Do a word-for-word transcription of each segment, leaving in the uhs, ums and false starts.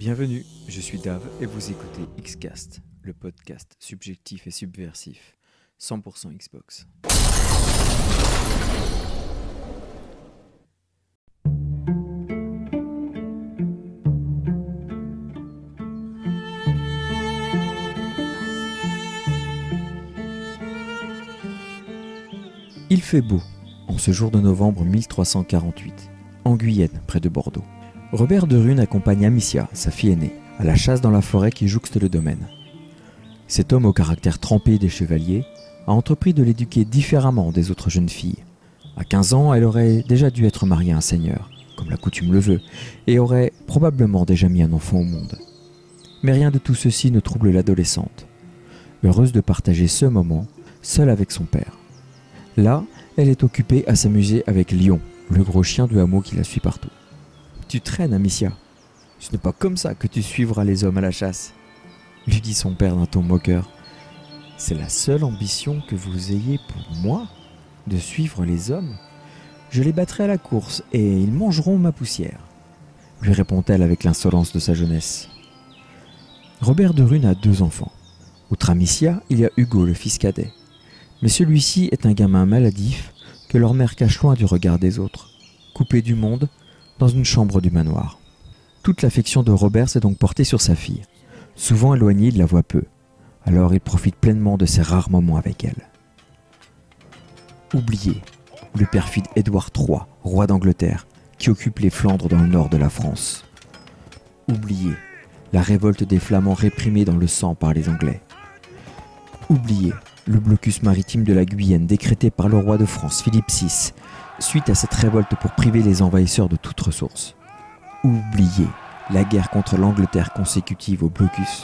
Bienvenue, je suis Dave et vous écoutez Xcast, le podcast subjectif et subversif, cent pour cent Xbox. Il fait beau, en ce jour de novembre mille trois cent quarante-huit, en Guyenne, près de Bordeaux. Robert de Rune accompagne Amicia, sa fille aînée, à la chasse dans la forêt qui jouxte le domaine. Cet homme au caractère trempé des chevaliers a entrepris de l'éduquer différemment des autres jeunes filles. À quinze ans, elle aurait déjà dû être mariée à un seigneur, comme la coutume le veut, et aurait probablement déjà mis un enfant au monde. Mais rien de tout ceci ne trouble l'adolescente, heureuse de partager ce moment seule avec son père. Là, elle est occupée à s'amuser avec Lion, le gros chien du hameau qui la suit partout. « Tu traînes, Amicia. Ce n'est pas comme ça que tu suivras les hommes à la chasse, » lui dit son père d'un ton moqueur. « C'est la seule ambition que vous ayez pour moi, de suivre les hommes. Je les battrai à la course et ils mangeront ma poussière, » lui répond-elle avec l'insolence de sa jeunesse. Robert de Rune a deux enfants. Outre Amicia, il y a Hugo, le fils cadet. Mais celui-ci est un gamin maladif que leur mère cache loin du regard des autres, coupé du monde, dans une chambre du manoir. Toute l'affection de Robert s'est donc portée sur sa fille. Souvent éloignée, il la voit peu. Alors il profite pleinement de ces rares moments avec elle. Oublié, le perfide Édouard trois, roi d'Angleterre, qui occupe les Flandres dans le nord de la France. Oublié, la révolte des Flamands réprimée dans le sang par les Anglais. Oublié, le blocus maritime de la Guyenne décrété par le roi de France, Philippe six, suite à cette révolte pour priver les envahisseurs de toute ressource. Oubliez la guerre contre l'Angleterre consécutive au blocus.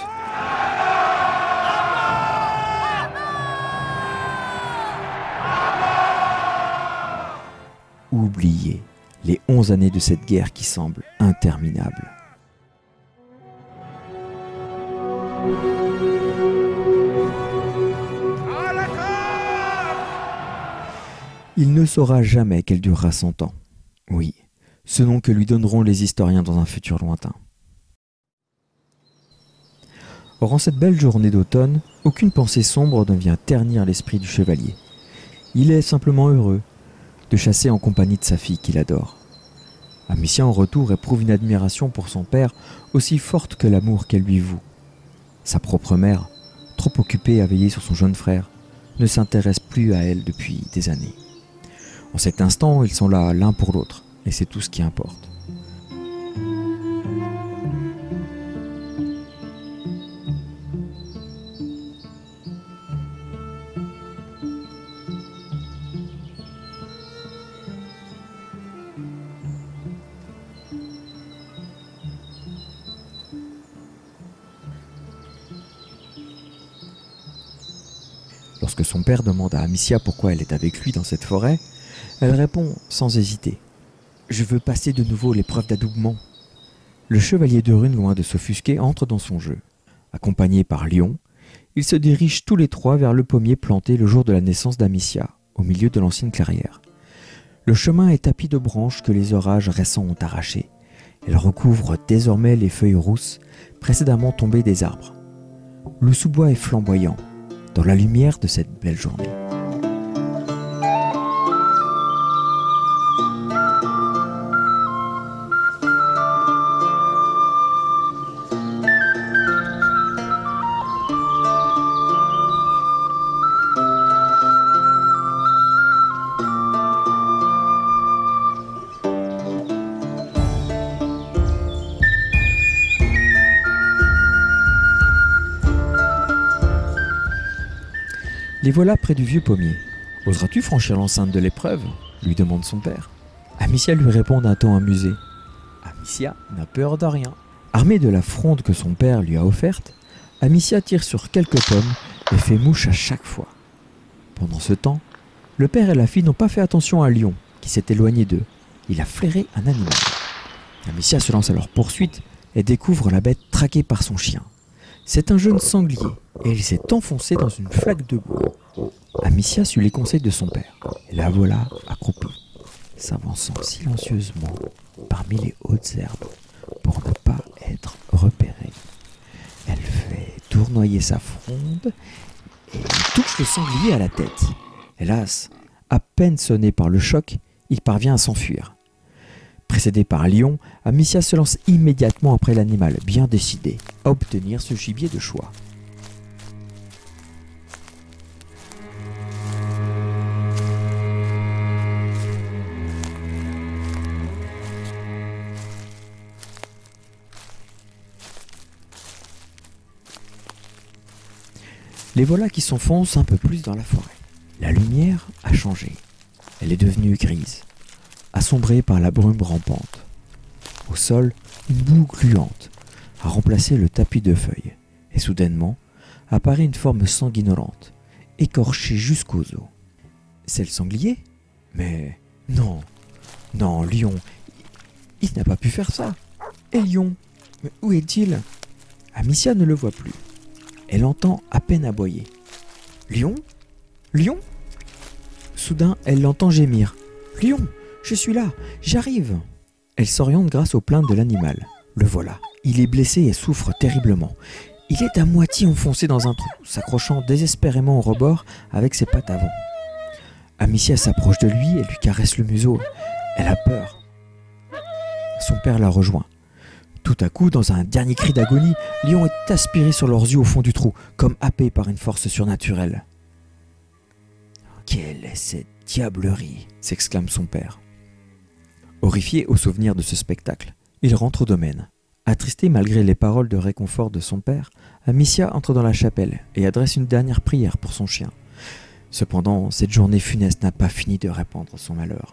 Oubliez les onze années de cette guerre qui semble interminable. Il ne saura jamais qu'elle durera cent ans. Oui, ce nom que lui donneront les historiens dans un futur lointain. Or, en cette belle journée d'automne, aucune pensée sombre ne vient ternir l'esprit du chevalier. Il est simplement heureux de chasser en compagnie de sa fille qu'il adore. Amicia, en retour, éprouve une admiration pour son père aussi forte que l'amour qu'elle lui voue. Sa propre mère, trop occupée à veiller sur son jeune frère, ne s'intéresse plus à elle depuis des années. En cet instant, ils sont là l'un pour l'autre, et c'est tout ce qui importe. Lorsque son père demande à Amicia pourquoi elle est avec lui dans cette forêt, elle répond sans hésiter. « Je veux passer de nouveau l'épreuve d'adoubement. » Le chevalier de Rune, loin de s'offusquer, entre dans son jeu. Accompagné par Lion, ils se dirigent tous les trois vers le pommier planté le jour de la naissance d'Amicia, au milieu de l'ancienne clairière. Le chemin est tapi de branches que les orages récents ont arrachées. Elle recouvre désormais les feuilles rousses, précédemment tombées des arbres. Le sous-bois est flamboyant, dans la lumière de cette belle journée. Les voilà près du vieux pommier. « Oseras-tu franchir l'enceinte de l'épreuve ?» lui demande son père. Amicia lui répond d'un ton amusé. Amicia n'a peur de rien. Armée de la fronde que son père lui a offerte, Amicia tire sur quelques pommes et fait mouche à chaque fois. Pendant ce temps, le père et la fille n'ont pas fait attention à Lion, qui s'est éloigné d'eux. Il a flairé un animal. Amicia se lance à leur poursuite et découvre la bête traquée par son chien. C'est un jeune sanglier et il s'est enfoncé dans une flaque de boue. Amicia suit les conseils de son père et la voilà accroupie, s'avançant silencieusement parmi les hautes herbes pour ne pas être repérée. tournoyer sa fronde et il touche le sanglier à la tête. Hélas, à peine sonné par le choc, il parvient à s'enfuir. Précédé par un lion, Amicia se lance immédiatement après l'animal, bien décidé à obtenir ce gibier de choix. Les voilà qui s'enfoncent un peu plus dans la forêt. La lumière a changé. Elle est devenue grise, assombrée par la brume rampante. Au sol, une boue gluante a remplacé le tapis de feuilles. Et soudainement, apparaît une forme sanguinolente, écorchée jusqu'aux os. C'est le sanglier ? Mais non, non, Lion, il n'a pas pu faire ça. Et Lion, mais où est-il ? Amicia ne le voit plus. Elle entend à peine aboyer. Lion ? Lion ? Soudain, elle l'entend gémir. Lion, je suis là, j'arrive. Elle s'oriente grâce aux plaintes de l'animal. Le voilà. Il est blessé et souffre terriblement. Il est à moitié enfoncé dans un trou, s'accrochant désespérément au rebord avec ses pattes avant. Amicia s'approche de lui et lui caresse le museau. Elle a peur. Son père la rejoint. Tout à coup, dans un dernier cri d'agonie, Lion est aspiré sur leurs yeux au fond du trou, comme happé par une force surnaturelle. « Quelle est cette diablerie !» s'exclame son père. Horrifié au souvenir de ce spectacle, il rentre au domaine. Attristé malgré les paroles de réconfort de son père, Amicia entre dans la chapelle et adresse une dernière prière pour son chien. Cependant, cette journée funeste n'a pas fini de répandre son malheur.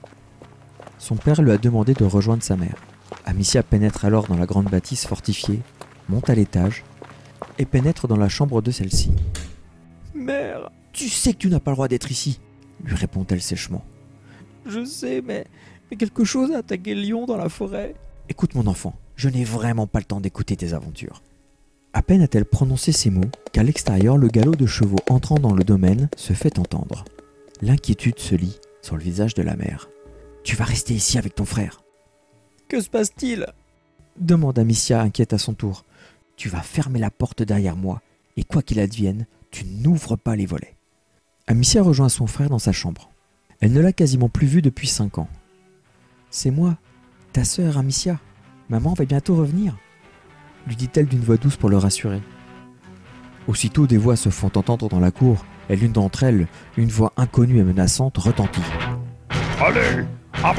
Son père lui a demandé de rejoindre sa mère. Amicia pénètre alors dans la grande bâtisse fortifiée, monte à l'étage et pénètre dans la chambre de celle-ci. « Mère, tu sais que tu n'as pas le droit d'être ici !» lui répond-elle sèchement. « Je sais, mais, mais quelque chose a attaqué Lion dans la forêt. »« Écoute mon enfant, je n'ai vraiment pas le temps d'écouter tes aventures. » À peine a-t-elle prononcé ces mots qu'à l'extérieur, le galop de chevaux entrant dans le domaine se fait entendre. L'inquiétude se lit sur le visage de la mère. « Tu vas rester ici avec ton frère. »« Que se passe-t-il » demande Amicia inquiète à son tour. « Tu vas fermer la porte derrière moi et quoi qu'il advienne, tu n'ouvres pas les volets. » Amicia rejoint son frère dans sa chambre. Elle ne l'a quasiment plus vu depuis cinq ans. « C'est moi, ta sœur Amicia. Maman va bientôt revenir. » lui dit-elle d'une voix douce pour le rassurer. Aussitôt, des voix se font entendre dans la cour, et l'une d'entre elles, une voix inconnue et menaçante, retentit. « Allez, avance !»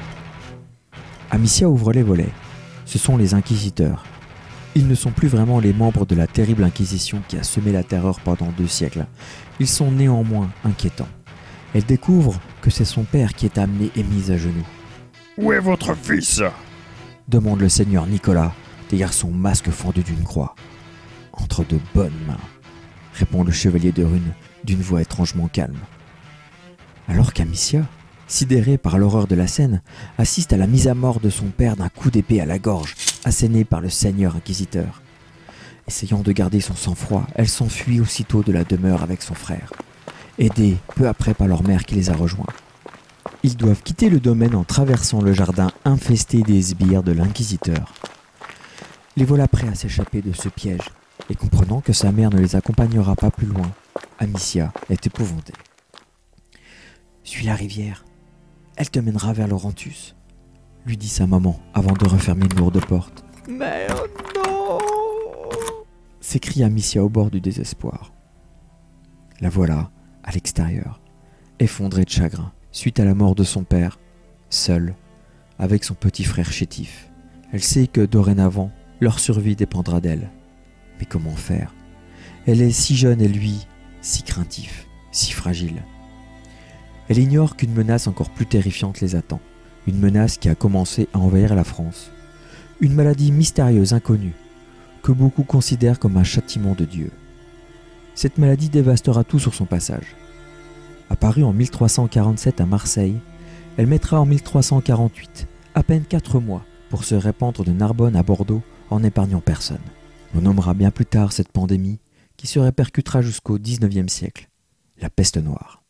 Amicia ouvre les volets. Ce sont les inquisiteurs. Ils ne sont plus vraiment les membres de la terrible inquisition qui a semé la terreur pendant deux siècles. Ils sont néanmoins inquiétants. Elle découvre que c'est son père qui est amené et mis à genoux. « Où est votre fils ?» demande le seigneur Nicolas, derrière son masque fendu d'une croix. « Entre de bonnes mains », répond le chevalier de Rune d'une voix étrangement calme. Alors qu'Amicia, sidérée par l'horreur de la scène, assiste à la mise à mort de son père d'un coup d'épée à la gorge, asséné par le seigneur inquisiteur. Essayant de garder son sang-froid, elle s'enfuit aussitôt de la demeure avec son frère, aidés peu après par leur mère qui les a rejoints. Ils doivent quitter le domaine en traversant le jardin infesté des sbires de l'inquisiteur. Les voilà prêts à s'échapper de ce piège, et comprenant que sa mère ne les accompagnera pas plus loin, Amicia est épouvantée. « Suis la rivière, elle te mènera vers Laurentus », lui dit sa maman avant de refermer une lourde porte. « Mère, non !» s'écrie Amicia au bord du désespoir. La voilà, à l'extérieur, effondrée de chagrin, suite à la mort de son père, seule, avec son petit frère chétif. Elle sait que dorénavant, leur survie dépendra d'elle. Mais comment faire ? Elle est si jeune et lui, si craintif, si fragile. Elle ignore qu'une menace encore plus terrifiante les attend. Une menace qui a commencé à envahir la France. Une maladie mystérieuse inconnue, que beaucoup considèrent comme un châtiment de Dieu. Cette maladie dévastera tout sur son passage. Apparue en mille trois cent quarante-sept à Marseille, elle mettra en mille trois cent quarante-huit, à peine quatre mois, pour se répandre de Narbonne à Bordeaux en n'épargnant personne. On nommera bien plus tard cette pandémie qui se répercutera jusqu'au dix-neuvième siècle, la peste noire.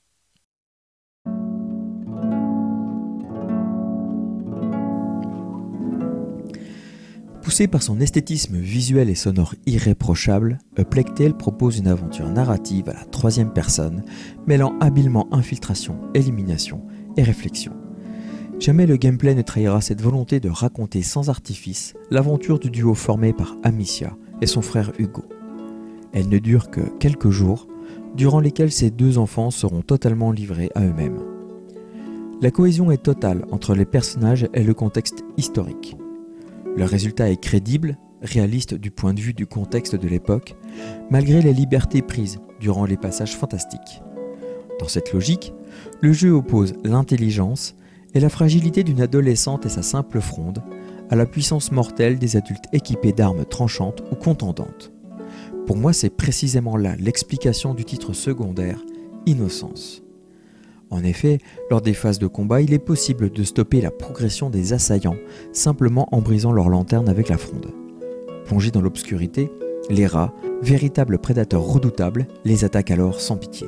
Poussé par son esthétisme visuel et sonore irréprochable, A Plague Tale propose une aventure narrative à la troisième personne, mêlant habilement infiltration, élimination et réflexion. Jamais le gameplay ne trahira cette volonté de raconter sans artifice l'aventure du duo formé par Amicia et son frère Hugo. Elle ne dure que quelques jours, durant lesquels ces deux enfants seront totalement livrés à eux-mêmes. La cohésion est totale entre les personnages et le contexte historique. Le résultat est crédible, réaliste du point de vue du contexte de l'époque, malgré les libertés prises durant les passages fantastiques. Dans cette logique, le jeu oppose l'intelligence et la fragilité d'une adolescente et sa simple fronde à la puissance mortelle des adultes équipés d'armes tranchantes ou contendantes. Pour moi, c'est précisément là l'explication du titre secondaire, Innocence. En effet, lors des phases de combat, il est possible de stopper la progression des assaillants simplement en brisant leur lanterne avec la fronde. Plongés dans l'obscurité, les rats, véritables prédateurs redoutables, les attaquent alors sans pitié.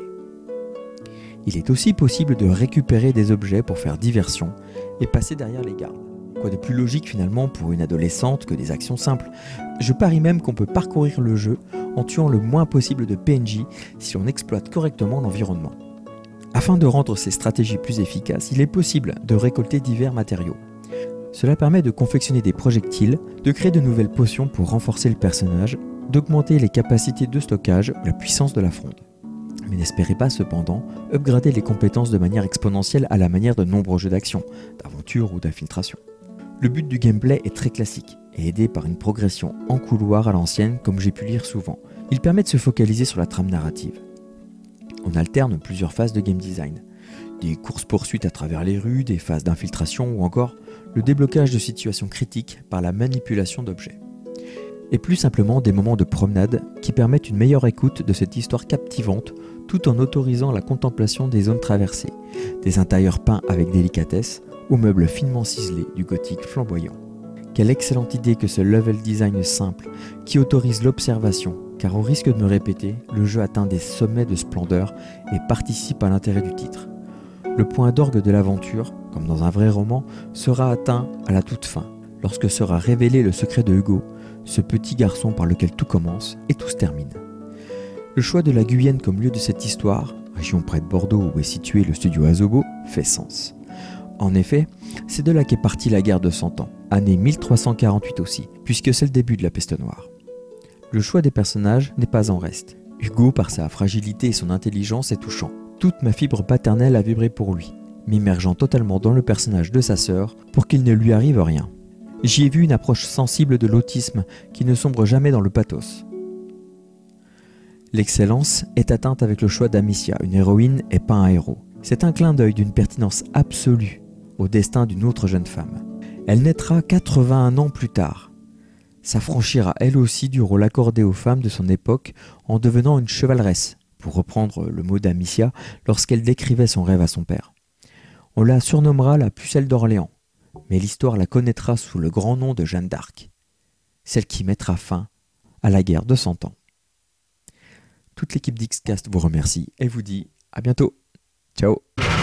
Il est aussi possible de récupérer des objets pour faire diversion et passer derrière les gardes. Quoi de plus logique finalement pour une adolescente que des actions simples. Je parie même qu'on peut parcourir le jeu en tuant le moins possible de P N J si on exploite correctement l'environnement. Afin de rendre ces stratégies plus efficaces, il est possible de récolter divers matériaux. Cela permet de confectionner des projectiles, de créer de nouvelles potions pour renforcer le personnage, d'augmenter les capacités de stockage ou la puissance de la fronde. Mais n'espérez pas cependant upgrader les compétences de manière exponentielle à la manière de nombreux jeux d'action, d'aventure ou d'infiltration. Le but du gameplay est très classique et aidé par une progression en couloir à l'ancienne comme j'ai pu lire souvent. Il permet de se focaliser sur la trame narrative. On alterne plusieurs phases de game design, des courses-poursuites à travers les rues, des phases d'infiltration ou encore le déblocage de situations critiques par la manipulation d'objets. Et plus simplement des moments de promenade qui permettent une meilleure écoute de cette histoire captivante tout en autorisant la contemplation des zones traversées, des intérieurs peints avec délicatesse aux meubles finement ciselés du gothique flamboyant. Quelle excellente idée que ce level design simple qui autorise l'observation, car au risque de me répéter, le jeu atteint des sommets de splendeur et participe à l'intérêt du titre. Le point d'orgue de l'aventure, comme dans un vrai roman, sera atteint à la toute fin, lorsque sera révélé le secret de Hugo, ce petit garçon par lequel tout commence et tout se termine. Le choix de la Guyenne comme lieu de cette histoire, région près de Bordeaux où est situé le studio Asobo, fait sens. En effet, c'est de là qu'est partie la guerre de Cent Ans, année mille trois cent quarante-huit aussi, puisque c'est le début de la peste noire. Le choix des personnages n'est pas en reste. Hugo, par sa fragilité et son intelligence, est touchant. Toute ma fibre paternelle a vibré pour lui, m'immergeant totalement dans le personnage de sa sœur pour qu'il ne lui arrive rien. J'y ai vu une approche sensible de l'autisme qui ne sombre jamais dans le pathos. L'excellence est atteinte avec le choix d'Amicia, une héroïne et pas un héros. C'est un clin d'œil d'une pertinence absolue au destin d'une autre jeune femme. Elle naîtra quatre-vingt-un ans plus tard, s'affranchira elle aussi du rôle accordé aux femmes de son époque en devenant une chevaleresse, pour reprendre le mot d'Amicia lorsqu'elle décrivait son rêve à son père. On la surnommera la pucelle d'Orléans, mais l'histoire la connaîtra sous le grand nom de Jeanne d'Arc, celle qui mettra fin à la guerre de Cent Ans. Toute l'équipe d'Xcast vous remercie et vous dit à bientôt. Ciao.